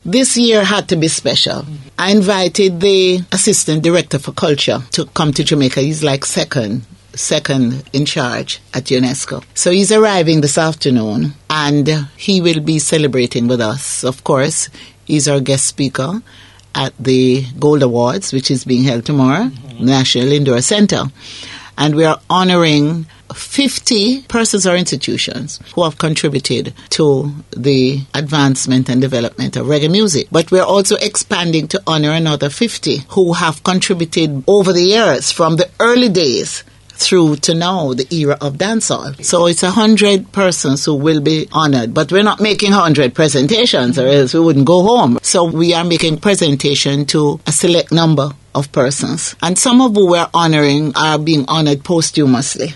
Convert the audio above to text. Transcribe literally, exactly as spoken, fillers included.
this year had to be special. I invited the Assistant Director for Culture to come to Jamaica. He's like second, second in charge at UNESCO. So he's arriving this afternoon, and he will be celebrating with us. Of course, he's our guest speaker at the Gold Awards, which is being held tomorrow, mm-hmm. National Indoor Center. And we are honoring fifty persons or institutions who have contributed to the advancement and development of reggae music. But we're also expanding to honor another fifty who have contributed over the years, from the early days through to now, the era of dancehall. So it's a hundred persons who will be honored. But we're not making hundred presentations, or else we wouldn't go home. So we are making presentation to a select number of persons. And some of who we're honoring are being honored posthumously.